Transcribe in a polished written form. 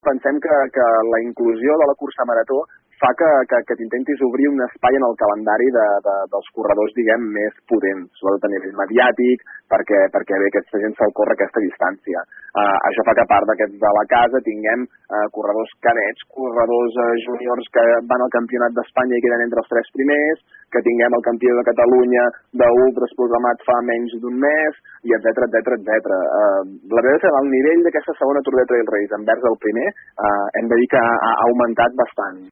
pensem que la inclusió de la cursa marató fa que t'intentis obrir un espai en el calendari dels corredors, diguem, més potents, sobretot a nivell mediàtic, perquè bé, aquesta gent se'l corre aquesta distància. Això fa que a part d'aquests de la casa tinguem corredors cadets, corredors júniors que van al campionat d'Espanya i queden entre els 3 primers, que tinguem el campió de Catalunya d'ultras programat fa menys d'un mes, i etcètera. La veritat és que el nivell d'aquesta segona Tour de Trail Race envers el primer hem de dir que ha augmentat bastant.